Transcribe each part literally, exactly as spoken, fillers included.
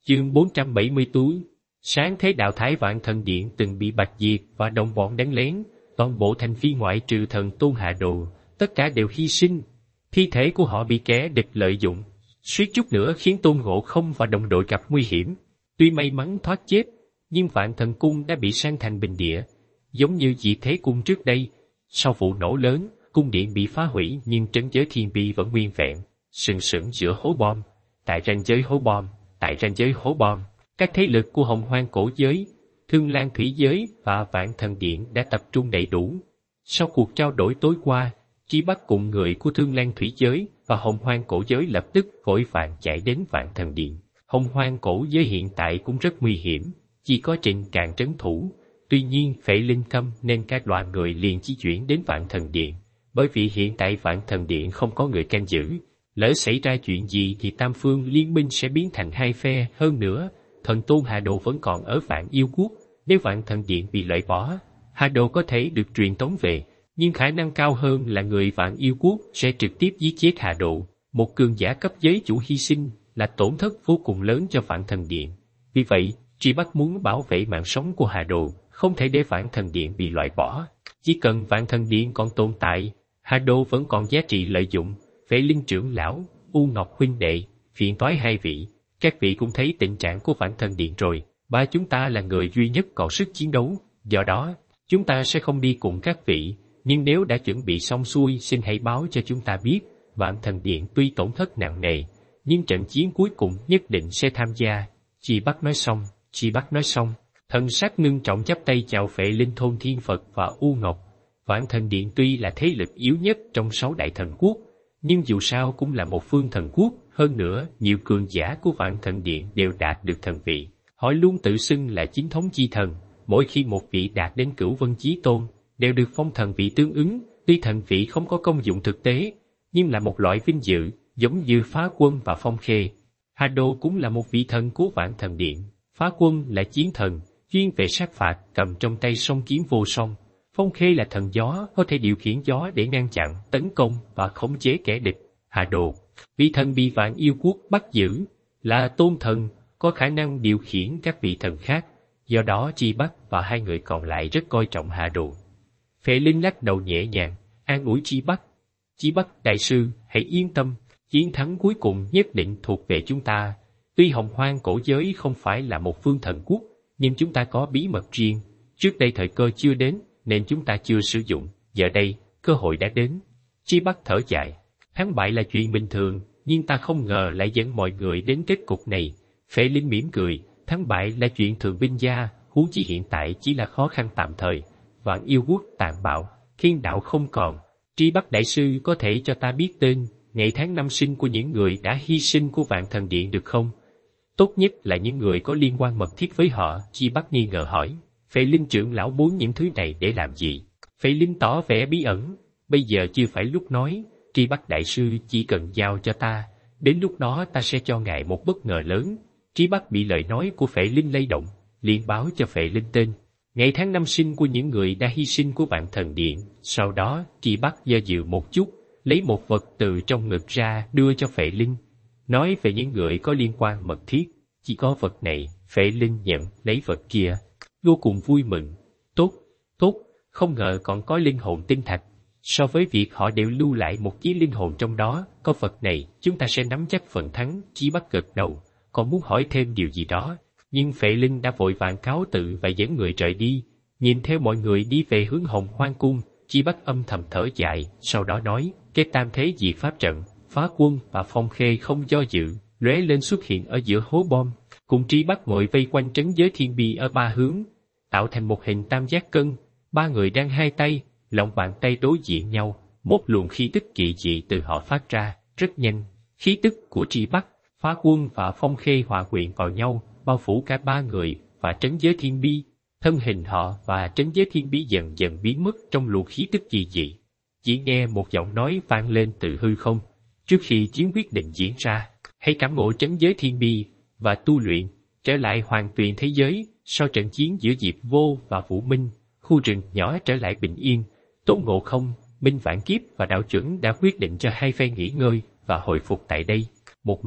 Chương bốn trăm bảy mươi túi. Sáng thế đạo Thái Vạn Thần Điện từng bị Bạch Diệp và đồng bọn đánh lén, toàn bộ thành phi ngoại trừ thần Tôn Hạ Đồ, tất cả đều hy sinh. Thi thể của họ bị kẻ địch lợi dụng, suýt chút nữa khiến Tôn Ngộ Không và đồng đội gặp nguy hiểm. Tuy may mắn thoát chết, nhưng Vạn Thần Cung đã bị san thành bình địa, giống như Diệt Thế Cung trước đây. Sau vụ nổ lớn, cung điện bị phá hủy nhưng trấn giới thiên bi vẫn nguyên vẹn, sừng sững giữa hố bom. Tại ranh giới hố bom, tại ranh giới hố bom, các thế lực của Hồng Hoang Cổ Giới, Thương Lan Thủy Giới và Vạn Thần Điện đã tập trung đầy đủ. Sau cuộc trao đổi tối qua, Chi Bắc cùng người của Thương Lan Thủy Giới và Hồng Hoang Cổ Giới lập tức vội vàng chạy đến Vạn Thần Điện. Hồng Hoang Cổ Giới hiện tại cũng rất nguy hiểm, chỉ có Trình Càn trấn thủ. Tuy nhiên Phệ Linh Câm nên các đoàn người liền di chuyển đến Vạn Thần Điện, bởi vì hiện tại Vạn Thần Điện không có người canh giữ. Lỡ xảy ra chuyện gì thì Tam Phương liên minh sẽ biến thành hai phe. Hơn nữa, thần Tôn Hạ Đồ vẫn còn ở Vạn Yêu Quốc. Nếu Vạn Thần Điện bị loại bỏ, Hạ Đồ có thể được truyền tống về, nhưng khả năng cao hơn là người Vạn Yêu Quốc sẽ trực tiếp giết chết Hạ Đồ. Một cường giả cấp giới chủ hy sinh là tổn thất vô cùng lớn cho Vạn Thần Điện. Vì vậy, Tri Bắc muốn bảo vệ mạng sống của Hạ Đồ, không thể để Vạn Thần Điện bị loại bỏ. Chỉ cần Vạn Thần Điện còn tồn tại, Hạ Đồ vẫn còn giá trị lợi dụng. Phệ Linh trưởng lão, U Ngọc huynh đệ, phiền toái hai vị, các vị cũng thấy tình trạng của Vạn Thần Điện rồi. Ba chúng ta là người duy nhất còn sức chiến đấu, do đó, chúng ta sẽ không đi cùng các vị, nhưng nếu đã chuẩn bị xong xuôi xin hãy báo cho chúng ta biết. Vạn Thần Điện tuy tổn thất nặng nề, nhưng trận chiến cuối cùng nhất định sẽ tham gia. Chi Bắc nói xong, Chi Bắc nói xong, thần sắc ngưng trọng chắp tay chào Phệ Linh Thôn Thiên Phật và U Ngọc. Vạn Thần Điện tuy là thế lực yếu nhất trong sáu đại thần quốc, nhưng dù sao cũng là một phương thần quốc. Hơn nữa, nhiều cường giả của Vạn Thần Điện đều đạt được thần vị. Họ luôn tự xưng là chính thống chi thần. Mỗi khi một vị đạt đến Cửu Vân Chí Tôn, đều được phong thần vị tương ứng. Tuy thần vị không có công dụng thực tế, nhưng là một loại vinh dự, giống như Phá Quân và Phong Khê. Hà Đồ cũng là một vị thần của Vạn Thần Điện. Phá Quân là chiến thần, chuyên về sát phạt, cầm trong tay song kiếm vô song. Phong Khê là thần gió, có thể điều khiển gió để ngăn chặn, tấn công và khống chế kẻ địch. Hà Đồ, vị thần bị Vạn Yêu Quốc bắt giữ, là tôn thần, có khả năng điều khiển các vị thần khác. Do đó Chi Bắc và hai người còn lại rất coi trọng Hà Đồ. Phệ Linh lắc đầu nhẹ nhàng, an ủi Chi Bắc. Chi Bắc đại sư, hãy yên tâm, chiến thắng cuối cùng nhất định thuộc về chúng ta. Tuy Hồng Hoang Cổ Giới không phải là một phương thần quốc, nhưng chúng ta có bí mật riêng. Trước đây thời cơ chưa đến, nên chúng ta chưa sử dụng. Giờ đây, cơ hội đã đến. Chi Bắc thở dài. Thắng bại là chuyện bình thường, nhưng ta không ngờ lại dẫn mọi người đến kết cục này. Phệ Linh mỉm cười. Thắng bại là chuyện thường binh gia, huống chi hiện tại chỉ là khó khăn tạm thời. Vạn Yêu Quốc tàn bạo, thiên đạo không còn. Tri Bắc đại sư có thể cho ta biết tên, ngày tháng năm sinh của những người đã hy sinh của Vạn Thần Điện được không? Tốt nhất là những người có liên quan mật thiết với họ. Chi Bắc nghi ngờ hỏi. Phệ Linh trưởng lão muốn những thứ này để làm gì? Phệ Linh tỏ vẻ bí ẩn. Bây giờ chưa phải lúc nói. Tri Bắc đại sư chỉ cần giao cho ta, đến lúc đó ta sẽ cho ngài một bất ngờ lớn. Tri Bắc bị lời nói của Phệ Linh lay động, liền báo cho Phệ Linh tên, ngày tháng năm sinh của những người đã hy sinh của Vạn Thần Điện. Sau đó Tri Bắc do dự một chút, lấy một vật từ trong ngực ra đưa cho Phệ Linh, nói về những người có liên quan mật thiết. Chỉ có vật này. Phệ Linh nhận lấy vật kia, vô cùng vui mừng. Tốt, tốt, không ngờ còn có linh hồn tinh thạch. So với việc họ đều lưu lại một chí linh hồn trong đó, có vật này chúng ta sẽ nắm chắc phần thắng. Chi Bắc gật đầu, còn muốn hỏi thêm điều gì đó, nhưng Phệ Linh đã vội vàng cáo tự và dẫn người rời đi. Nhìn theo mọi người đi về hướng Hồng Hoang Cung, Chi Bắc âm thầm thở dài, sau đó nói, cái tam thế diệt pháp trận, Phá Quân và Phong Khê không do dự, lóe lên xuất hiện ở giữa hố bom, cùng Chi Bắc ngồi vây quanh trấn giới thiên bi ở ba hướng, tạo thành một hình tam giác cân. Ba người đang hai tay, lòng bàn tay đối diện nhau, một luồng khí tức kỳ dị từ họ phát ra, rất nhanh. Khí tức của Tri Bắc, Phá Quân và Phong Khê hòa quyện vào nhau, bao phủ cả ba người và trấn giới thiên bi. Thân hình họ và trấn giới thiên bi dần dần biến mất trong luồng khí tức kỳ dị. Chỉ nghe một giọng nói vang lên từ hư không. Trước khi chiến quyết định diễn ra, hãy cảm ngộ trấn giới thiên bi và tu luyện, trở lại hoàn tuyền thế giới. Sau trận chiến giữa Diệp Vô và Vũ Minh, khu rừng nhỏ trở lại bình yên. Tôn Ngộ Không, Minh Vạn Kiếp và đạo chuẩn đã quyết định cho hai phe nghỉ ngơi và hồi phục tại đây. Một mặt,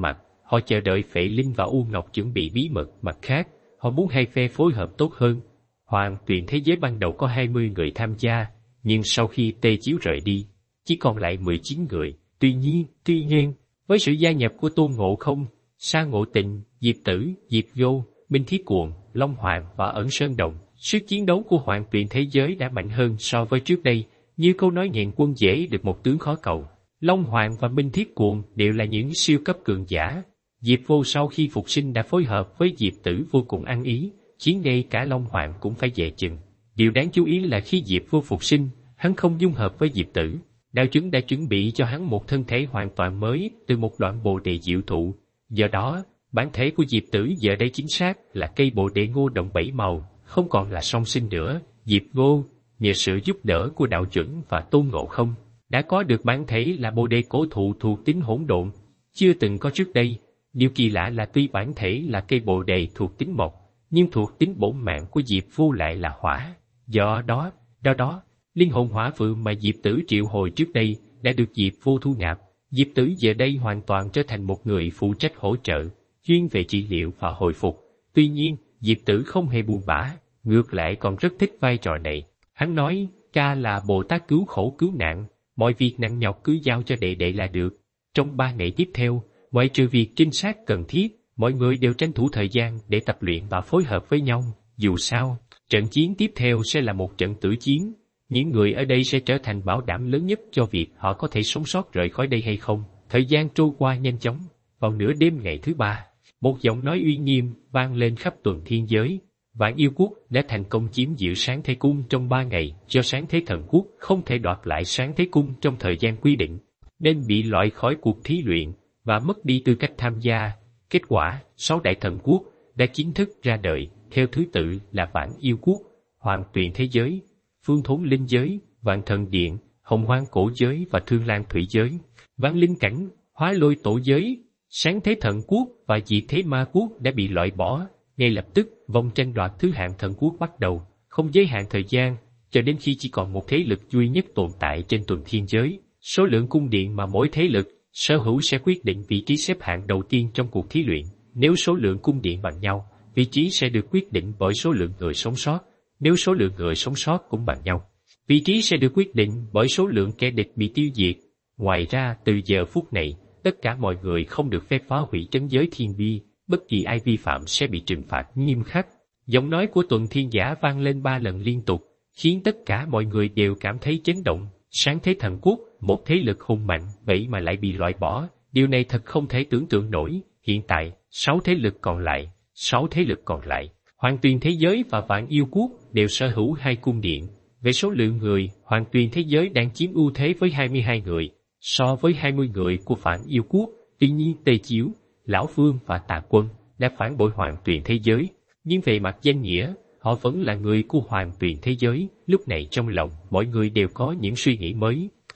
họ chờ đợi Phệ Linh và U Ngọc chuẩn bị bí mật. Mặt khác, họ muốn hai phe phối hợp tốt hơn. Hoàng Tuyền thế giới ban đầu có hai mươi người tham gia, nhưng sau khi Tê Chiếu rời đi, chỉ còn lại mười chín người. Tuy nhiên, tuy nhiên, với sự gia nhập của Tôn Ngộ Không, Sa Ngộ Tịnh, Diệp Tử, Diệp Vô, Minh Thiết Cuồng, Long Hoàng và Ẩn Sơn Đồng, sức chiến đấu của Hoàng Tuyền thế giới đã mạnh hơn so với trước đây. Như câu nói nghẹn quân dễ được một tướng khó cầu. Long Hoàng và Minh Thiết Cuồng đều là những siêu cấp cường giả. Diệp Vô sau khi phục sinh đã phối hợp với Diệp Tử vô cùng ăn ý, khiến ngay cả Long Hoàng cũng phải dè chừng. Điều đáng chú ý là khi Diệp Vô phục sinh, hắn không dung hợp với Diệp Tử. Đạo Chuẩn đã chuẩn bị cho hắn một thân thể hoàn toàn mới từ một đoạn bồ đề diệu thụ. Do đó, bản thể của Diệp Tử giờ đây chính xác là cây bồ đề ngô động bảy màu, không còn là song sinh nữa. Diệp Vô, nhờ sự giúp đỡ của Đạo Chuẩn và Tôn Ngộ Không, đã có được bản thể là bồ đề cổ thụ thuộc tính hỗn độn, chưa từng có trước đây. Điều kỳ lạ là tuy bản thể là cây bồ đề thuộc tính mộc, nhưng thuộc tính bổn mạng của Diệp Vô lại là hỏa. Do đó, do đó, linh hồn hỏa phượng mà Diệp Tử triệu hồi trước đây đã được Diệp Vô thu nạp. Diệp Tử giờ đây hoàn toàn trở thành một người phụ trách hỗ trợ, chuyên về trị liệu và hồi phục. Tuy nhiên, Diệp Tử không hề buồn bã, ngược lại còn rất thích vai trò này. Hắn nói, ca là Bồ Tát cứu khổ cứu nạn, mọi việc nặng nhọc cứ giao cho đệ đệ là được. Trong ba ngày tiếp theo, ngoại trừ việc trinh sát cần thiết, mọi người đều tranh thủ thời gian để tập luyện và phối hợp với nhau. Dù sao, trận chiến tiếp theo sẽ là một trận tử chiến. Những người ở đây sẽ trở thành bảo đảm lớn nhất cho việc họ có thể sống sót rời khỏi đây hay không. Thời gian trôi qua nhanh chóng. Vào nửa đêm ngày thứ ba, một giọng nói uy nghiêm vang lên khắp tuần thiên giới. Vạn Yêu Quốc đã thành công chiếm giữ Sáng Thế Cung trong ba ngày, do Sáng Thế Thần Quốc không thể đoạt lại Sáng Thế Cung trong thời gian quy định, nên bị loại khỏi cuộc thí luyện và mất đi tư cách tham gia. Kết quả, sáu đại thần quốc đã chính thức ra đời, theo thứ tự là Vạn Yêu Quốc, Hoàng Tuyền thế giới, Phương Thốn Linh giới, Vạn Thần Điện, Hồng Hoang Cổ giới và Thương Lan Thủy giới. Vạn Linh Cảnh, Hóa Lôi Tổ giới, Sáng Thế Thần Quốc và Diệt Thế Ma Quốc đã bị loại bỏ. Ngay lập tức, vòng tranh đoạt thứ hạng thần quốc bắt đầu, không giới hạn thời gian, cho đến khi chỉ còn một thế lực duy nhất tồn tại trên tuần thiên giới. Số lượng cung điện mà mỗi thế lực sở hữu sẽ quyết định vị trí xếp hạng đầu tiên trong cuộc thí luyện. Nếu số lượng cung điện bằng nhau, vị trí sẽ được quyết định bởi số lượng người sống sót. Nếu số lượng người sống sót cũng bằng nhau, vị trí sẽ được quyết định bởi số lượng kẻ địch bị tiêu diệt. Ngoài ra, từ giờ phút này, tất cả mọi người không được phép phá hủy trấn giới thiên bi, bất kỳ ai vi phạm sẽ bị trừng phạt nghiêm khắc. Giọng nói của Tuần Thiên Giả vang lên ba lần liên tục, khiến tất cả mọi người đều cảm thấy chấn động. Sáng Thế Thần Quốc, một thế lực hùng mạnh, vậy mà lại bị loại bỏ. Điều này thật không thể tưởng tượng nổi. Hiện tại, sáu thế lực còn lại, sáu thế lực còn lại, Hoàng Tuyền thế giới và Vạn Yêu Quốc đều sở hữu hai cung điện. Về số lượng người, Hoàng Tuyền thế giới đang chiếm ưu thế với hai mươi hai người, so với hai mươi người của Vạn Yêu Quốc. Tuy nhiên Tê Chiếu, Lão Phương và Tà Quân đã phản bội Hoàng Tuyền thế giới, nhưng về mặt danh nghĩa, họ vẫn là người của Hoàng Tuyền thế giới. Lúc này trong lòng, mọi người đều có những suy nghĩ mới.